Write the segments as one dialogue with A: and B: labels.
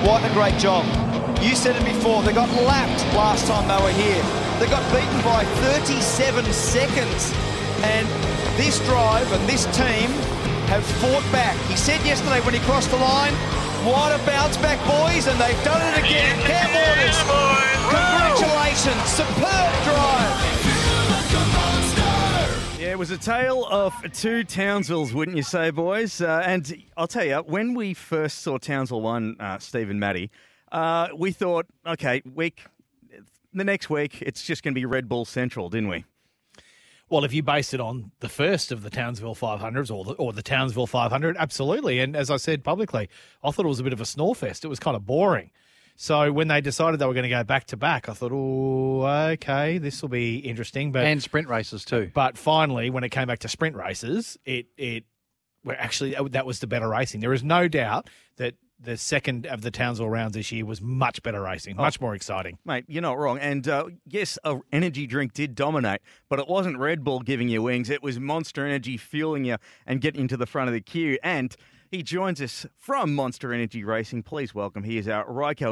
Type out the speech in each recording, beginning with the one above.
A: What a great job. You said it before, they got lapped last time they were here. They got beaten by 37 seconds. And this drive and this team have fought back. He said yesterday when he crossed the line, what a bounce back, boys, and they've done it again. Cam Waters, congratulations, superb drive.
B: Yeah, it was a tale of two Townsvilles, wouldn't you say, boys? And I'll tell you, when we first saw Townsville 1, Steve and Matty, we thought, okay, the next week, it's just going to be Red Bull Central, didn't we?
C: Well, if you based it on the first of the Townsville 500s or the Townsville 500, absolutely. And as I said publicly, I thought it was a bit of a snore fest. It was kind of boring. So when they decided they were going to go back to back, I thought, oh, okay, this will be interesting.
D: And sprint races too.
C: But finally, when it came back to sprint races, that was the better racing. There is no doubt that the second of the Townsville rounds this year was much better racing, much more exciting.
B: Mate, you're not wrong. And yes, an energy drink did dominate, but it wasn't Red Bull giving you wings. It was Monster Energy fueling you and getting to the front of the queue. And he joins us from Monster Energy Racing. Please welcome. He is our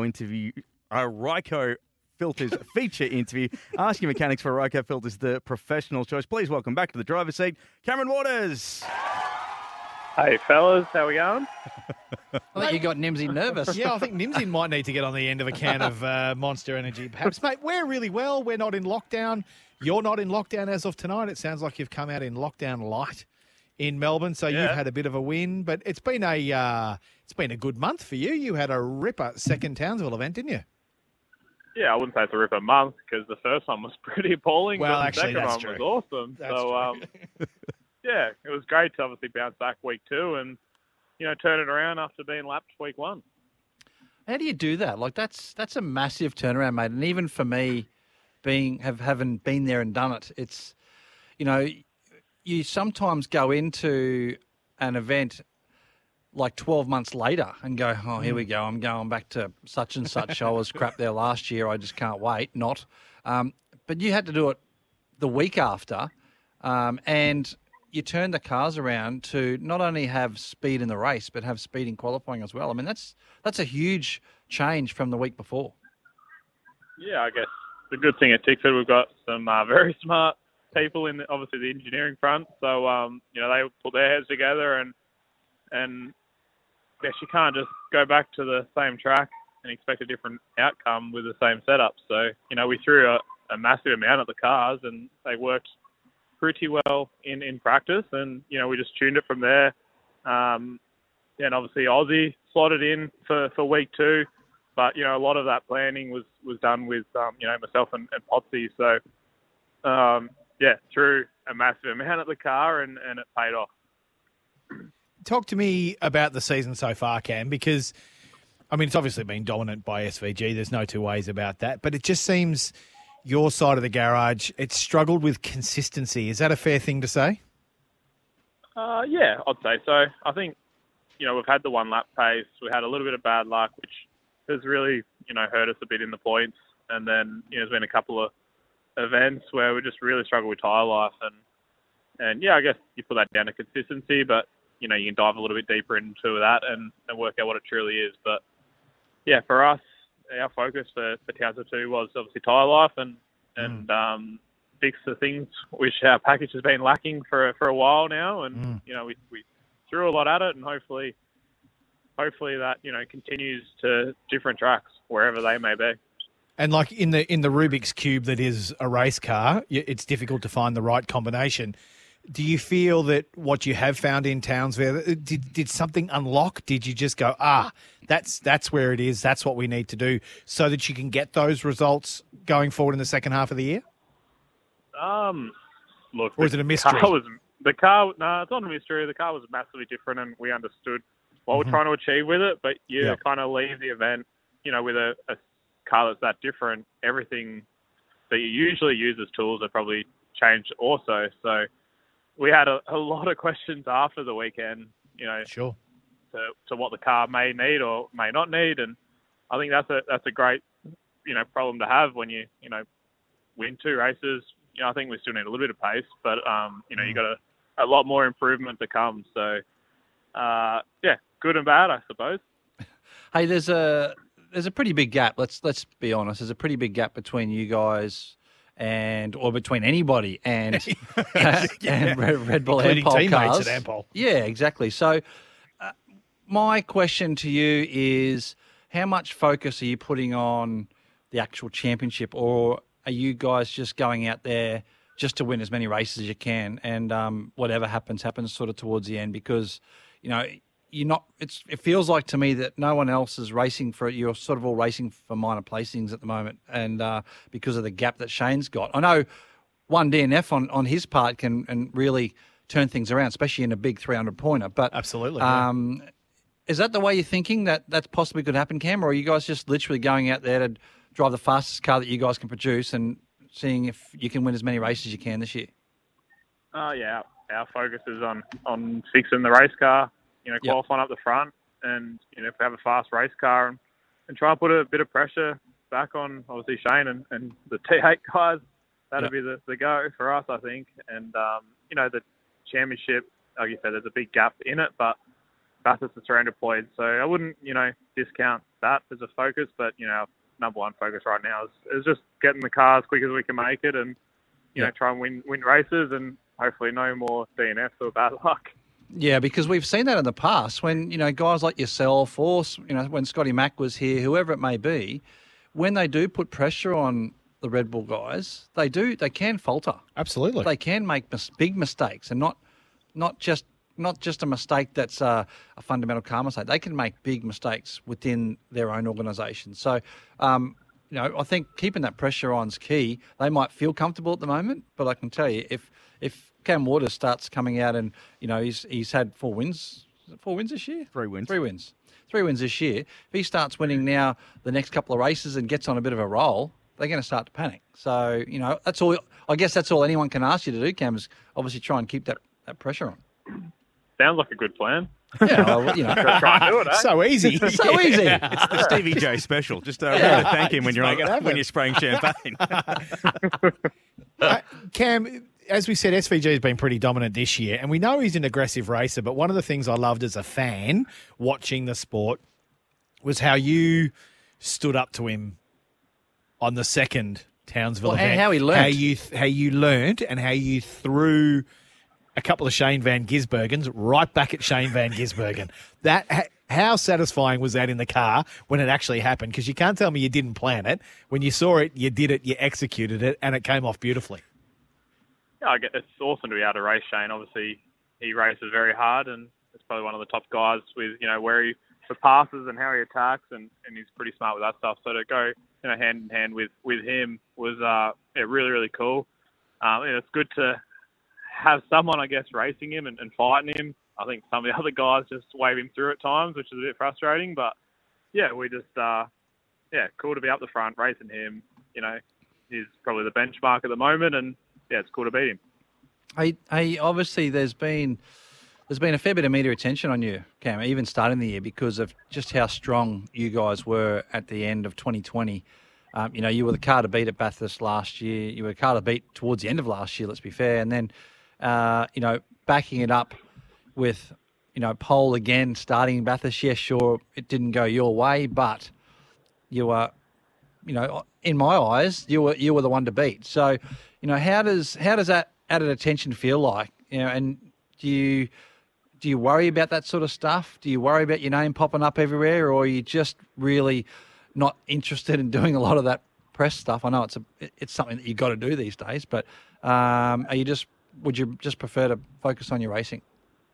B: Ryco Filters feature interview. Asking Mechanics for Ryco Filters, the professional choice. Please welcome back to the driver's seat, Cameron Waters.
E: Hey, fellas, how we going?
D: I think you got Nimsy nervous.
C: Yeah, I think Nimsy might need to get on the end of a can of Monster Energy. Perhaps, mate, we're really well. We're not in lockdown. You're not in lockdown as of tonight. It sounds like you've come out in lockdown light in Melbourne, so you've had a bit of a win. But it's been a good month for you. You had a ripper second Townsville event, didn't you?
E: Yeah, I wouldn't say it's a ripper month because the first one was pretty appalling.
C: Well,
E: but
C: actually,
E: the second
C: that's
E: one
C: true.
E: was awesome.
C: That's true.
E: Yeah, it was great to obviously bounce back week 2 and, turn it around after being lapped week 1.
D: How do you do that? Like that's a massive turnaround, mate. And even for me, having been there and done it, it's you sometimes go into an event like 12 months later and go, oh, here we go. I'm going back to such and such. I was crap there last year. I just can't wait. Not. But you had to do it the week after, and you turn the cars around to not only have speed in the race, but have speed in qualifying as well. I mean, that's a huge change from the week before.
E: Yeah, I guess the good thing at Tickford, we've got some very smart people in, obviously, the engineering front. So, they put their heads together and yes, you can't just go back to the same track and expect a different outcome with the same setup. So, we threw a massive amount at the cars and they worked pretty well in practice, and we just tuned it from there. And obviously Aussie slotted in for week 2, but a lot of that planning was done with myself and Potsy. So threw a massive amount at the car and it paid off.
C: Talk to me about the season so far, Cam, because it's obviously been dominant by SVG. There's no two ways about that, but it just seems your side of the garage, it's struggled with consistency. Is that a fair thing to say?
E: Yeah, I'd say so. I think, we've had the one lap pace. We had a little bit of bad luck, which has really, hurt us a bit in the points. And then, there's been a couple of events where we just really struggled with tyre life. And I guess you put that down to consistency, but, you can dive a little bit deeper into that and work out what it truly is. But, yeah, for us, our focus for Townsville 2 was obviously tyre life and fix the things which our package has been lacking for a while now. And, we threw a lot at it, and hopefully that, continues to different tracks, wherever they may be.
C: And like in the Rubik's Cube that is a race car, it's difficult to find the right combination. Do you feel that what you have found in Townsville, did something unlock? Did you just go, that's where it is, that's what we need to do, so that you can get those results going forward in the second half of the year?
E: Look,
C: or is it a mystery?
E: No, it's not a mystery. The car was massively different, and we understood what we're trying to achieve with it. But you kind of leave the event, with a car that's that different. Everything that you usually use as tools have probably changed also. So we had a lot of questions after the weekend,
C: Sure.
E: to what the car may need or may not need. And I think that's a great, problem to have when you win 2 races. I think we still need a little bit of pace, but, you got a lot more improvement to come. So, good and bad, I suppose.
D: Hey, there's a pretty big gap. Let's be honest. There's a pretty big gap between you guys or between anybody and and Red Bull
C: Including
D: Ampol
C: teammates
D: cars.
C: at Ampol.
D: Yeah, exactly. So, my question to you is, how much focus are you putting on the actual championship, or are you guys just going out there just to win as many races as you can, and whatever happens sort of towards the end? Because, you're not. It feels like to me that no one else is racing for it. You're sort of all racing for minor placings at the moment, and because of the gap that Shane's got. I know one DNF on his part can really turn things around, especially in a big 300-pointer. But
C: Absolutely.
D: is that the way you're thinking that possibly could happen, Cam, or are you guys just literally going out there to drive the fastest car that you guys can produce and seeing if you can win as many races as you can this year?
E: Yeah, our focus is on fixing the race car, qualifying up the front, and if we have a fast race car and try and put a bit of pressure back on obviously Shane and the T8 guys. That'd be the go for us, I think. And the championship, like you said, there's a big gap in it, but Bathurst is 300 points, so I wouldn't discount that as a focus. But our number one focus right now is just getting the car as quick as we can make it, and try and win races, and hopefully no more DNFs or bad luck.
D: Yeah, because we've seen that in the past when, guys like yourself or, when Scotty Mack was here, whoever it may be, when they do put pressure on the Red Bull guys, they can falter.
C: Absolutely.
D: They can make big mistakes, and not just a mistake that's a fundamental car mistake. They can make big mistakes within their own organisation. So, I think keeping that pressure on is key. They might feel comfortable at the moment, but I can tell you, if Cam Waters starts coming out and, he's had 4 wins. Is it 4 wins this year?
B: 3 wins.
D: 3 wins. 3 wins this year. If he starts winning now the next couple of races and gets on a bit of a roll, they're going to start to panic. So, that's all. I guess that's all anyone can ask you to do, Cam, is obviously try and keep that pressure on.
E: Sounds like a good plan.
D: Yeah, well,
E: Try and do it, eh?
C: So easy.
D: so easy.
B: It's the Stevie J special. Just really thank him when you're spraying champagne.
C: Cam, as we said, SVG has been pretty dominant this year, and we know he's an aggressive racer, but one of the things I loved as a fan watching the sport was how you stood up to him on the second Townsville event.
D: And how he learnt.
C: How you learnt and how you threw a couple of Shane Van Gisbergens right back at Shane Van Gisbergen. How satisfying was that in the car when it actually happened? Because you can't tell me you didn't plan it. When you saw it, you did it, you executed it, and it came off beautifully.
E: Yeah, it's awesome to be able to race Shane. Obviously, he races very hard, and he's probably one of the top guys with where he passes and how he attacks, and he's pretty smart with that stuff. So to go hand in hand with him was really, really cool. It's good to have someone, I guess, racing him and fighting him. I think some of the other guys just wave him through at times, which is a bit frustrating. But yeah, we just cool to be up the front racing him. He's probably the benchmark at the moment, and yeah, it's cool to beat him.
D: Hey, obviously there's been a fair bit of media attention on you, Cam, even starting the year, because of just how strong you guys were at the end of 2020. You were the car to beat at Bathurst last year. You were the car to beat towards the end of last year, let's be fair. And then, backing it up with, pole again, starting in Bathurst. Yeah, sure, it didn't go your way, but you were, in my eyes, you were the one to beat. So, how does that added attention feel like? And do you worry about that sort of stuff? Do you worry about your name popping up everywhere, or are you just really not interested in doing a lot of that press stuff? I know it's something that you got to do these days, but would you just prefer to focus on your racing?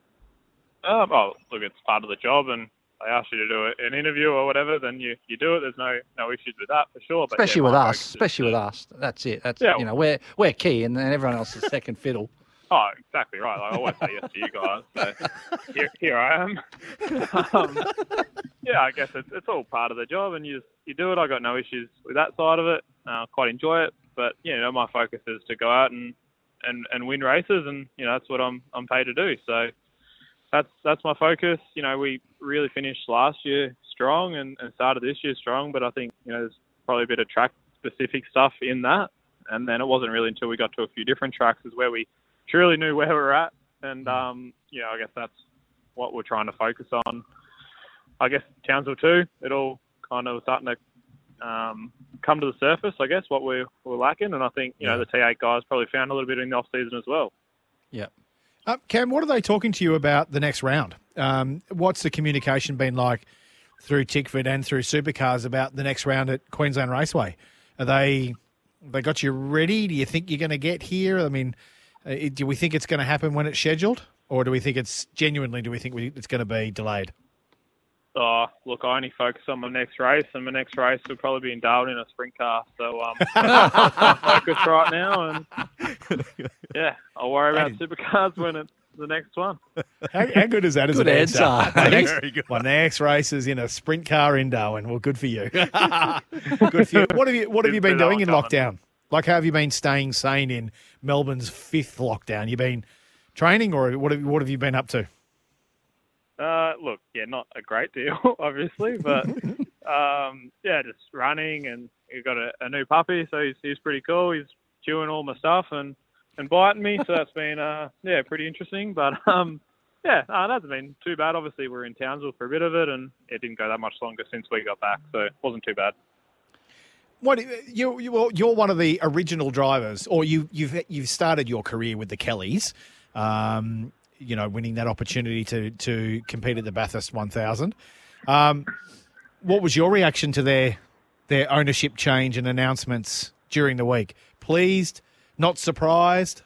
E: Well, look, it's part of the job, and they ask you to do an interview or whatever, then you do it. There's no issues with that for sure. But
D: especially with us. That's it. That's we're key, and then everyone else is second fiddle.
E: Oh, exactly right. I always say yes to you guys. So here I am. I guess it's all part of the job, and you do it. I got no issues with that side of it. Quite enjoy it, but my focus is to go out and win races, and that's what I'm paid to do. So that's my focus. We really finished last year strong and started this year strong, but I think there's probably a bit of track specific stuff in that, and then it wasn't really until we got to a few different tracks is where we truly knew where we're at, and I guess that's what we're trying to focus on I guess Townsville too. It all kind of starting to come to the surface, I guess, what we're lacking. And I think, you know, the T8 guys probably found a little bit in the off-season as well.
D: Yeah.
C: Cam, what are they talking to you about the next round? What's the communication been like through Tickford and through Supercars about the next round at Queensland Raceway? Are they got you ready? Do you think you're going to get here? I mean, do we think it's going to happen when it's scheduled? Or do we think it's going to be delayed?
E: Look, I only focus on my next race, and my next race will probably be in Darwin in a sprint car. So that's my focus right now. And yeah, I'll worry about Supercars when it's the next one.
C: How good is that as
D: Good
C: an
D: answer.
C: My next race is in a sprint car in Darwin. Well, good for you. Good for you. What have you been doing in lockdown? Like, how have you been staying sane in Melbourne's 5th lockdown? You been training, or what have you been up to?
E: Look, yeah, not a great deal, obviously, but yeah, just running, and we've got a new puppy, so he's pretty cool. He's chewing all my stuff and biting me, so that's been pretty interesting. But yeah, it hasn't been too bad. Obviously, we're in Townsville for a bit of it, and it didn't go that much longer since we got back, so it wasn't too bad.
C: What you're one of the original drivers, or you've started your career with the Kellys. You know, winning that opportunity to compete at the Bathurst 1000. What was your reaction to their ownership change and announcements during the week? Pleased? Not surprised?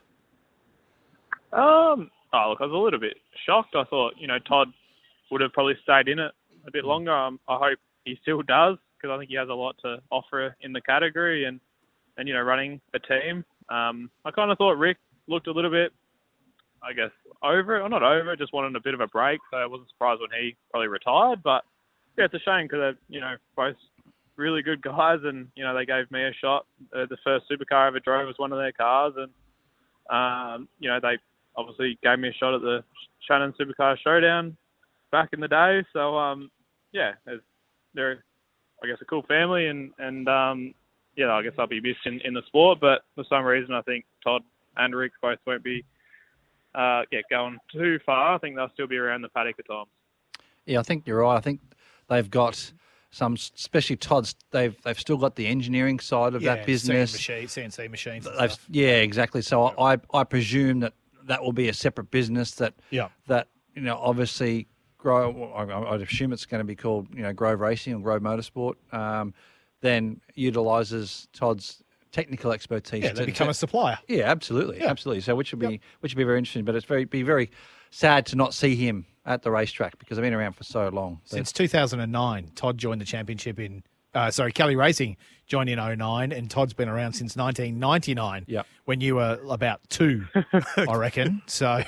E: Look, I was a little bit shocked. I thought, you know, Todd would have probably stayed in it a bit longer. I hope he still does, because I think he has a lot to offer in the category and you know, running a team. I kind of thought Rick looked a little bit, I guess, over it, or not over it, just wanted a bit of a break. So I wasn't surprised when he probably retired. But yeah, it's a shame because they're, you know, both really good guys, and you know, they gave me a shot. The first supercar I ever drove was one of their cars, and you know, they obviously gave me a shot at the Shannon Supercar Showdown back in the day. So yeah, they're, I guess, a cool family, and yeah, I guess I'll be missed in the sport. But for some reason, I think Todd and Rick both won't be going too far. I think they'll still be around the paddock at times.
D: Yeah, I think you're right. I think they've got some, especially Todd's. They've still got the engineering side of that business.
C: CNC machines.
D: Yeah, exactly. So I presume that will be a separate business that you know, obviously I'd assume it's going to be called, you know, Grove Racing or Grove Motorsport. Then utilises Todd's technical expertise.
C: Yeah, they become a supplier.
D: Yeah, absolutely, absolutely. So which would be very interesting, but it's be very sad to not see him at the racetrack because I've been around for so long.
C: Since 2009, Todd joined the championship Kelly Racing joined in 2009, and Todd's been around since 1999.
D: Yeah,
C: when you were about 2, I reckon. So,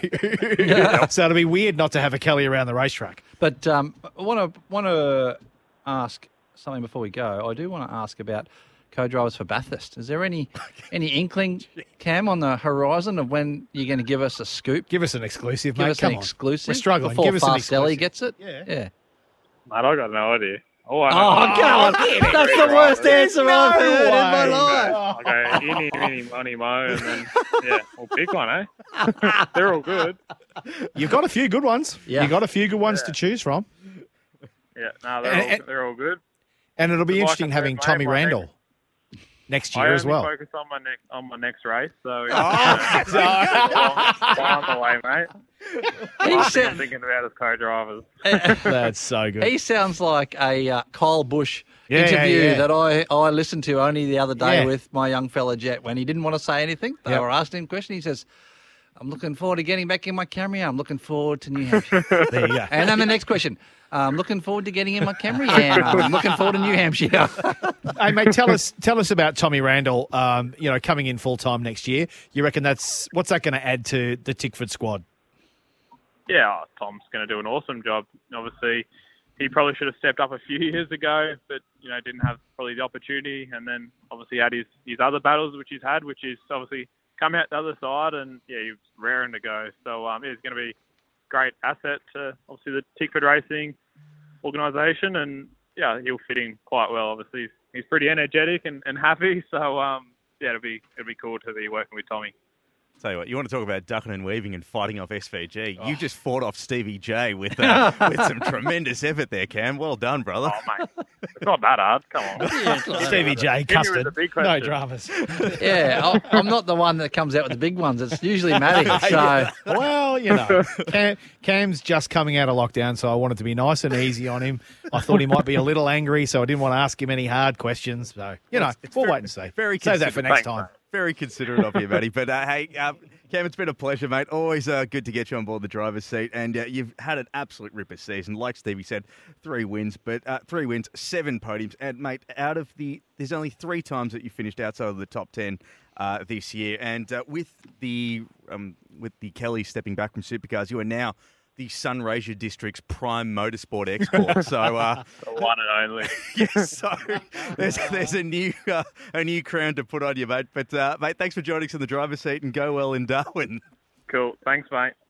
C: so it'll be weird not to have a Kelly around the racetrack.
D: But I want to ask something before we go. I do want to ask about co-drivers for Bathurst. Is there any inkling, Cam, on the horizon of when you're going to give us a scoop?
C: Give us an exclusive,
D: mate.
C: Give us
D: Come an exclusive.
C: We're struggling.
D: Before
C: give us an
D: exclusive. Gets it?
C: Yeah.
E: Mate, I got no idea.
D: Oh, God. That's the worst answer I've heard in my life.
E: Okay, any, money, mo, and then, yeah, we'll pick one, eh? They're all good.
C: You've got a few good ones.
D: Yeah.
C: You've got a few good ones to choose from.
E: Yeah, no, they're all good.
C: And it'll be interesting having Tommy Randall next year as well.
E: I only focus on my next race, so on the way, mate. I'm thinking about his co-drivers.
C: That's so good.
D: He sounds like a Kyle Busch interview that I listened to only the other day with my young fella Jet when he didn't want to say anything. They were asking him a question. He says, I'm looking forward to getting back in my Camry. I'm looking forward to New Hampshire.
C: There you go.
D: And then the next question. I'm looking forward to getting in my Camry, and I'm looking forward to New Hampshire.
C: Hey, mate, tell us about Tommy Randall. You know, coming in full time next year. You reckon what's that going to add to the Tickford squad?
E: Yeah, Tom's going to do an awesome job. Obviously, he probably should have stepped up a few years ago, but you know, didn't have probably the opportunity. And then obviously had his other battles, which he's had, which is obviously come out the other side, and he's raring to go. So it's going to be a great asset to obviously the Tickford Racing organisation, and he'll fit in quite well. Obviously, he's pretty energetic and happy. So it'll be cool to be working with Tommy.
B: Tell you what, you want to talk about ducking and weaving and fighting off SVG. You just fought off Stevie J with some tremendous effort there, Cam. Well done, brother.
E: Oh, mate. It's not that hard. Come on.
C: Stevie J,
E: Hit me with the
C: custard.
E: big
C: No
E: question.
C: dramas.
D: Yeah, I'm not the one that comes out with the big ones. It's usually Matty. So
C: Well, Cam's just coming out of lockdown, so I wanted to be nice and easy on him. I thought he might be a little angry, so I didn't want to ask him any hard questions. So, we'll wait and see.
B: Very
C: Save that for
B: considerate.
C: next
E: Thanks,
C: time.
E: mate.
B: Very considerate of you, Matty. But, hey, Cam, it's been a pleasure, mate. Always good to get you on board the driver's seat. And you've had an absolute ripper season. Like Stevie said, 3 wins, 7 podiums. And, mate, there's only 3 times that you finished outside of the top 10 this year. And with the Kelly stepping back from Supercars, you are now the Sunraysia District's prime motorsport export. So,
E: The one and only.
B: yes, so there's a new crown to put on you, mate. But mate, thanks for joining us in the driver's seat, and go well in Darwin.
E: Cool. Thanks, mate.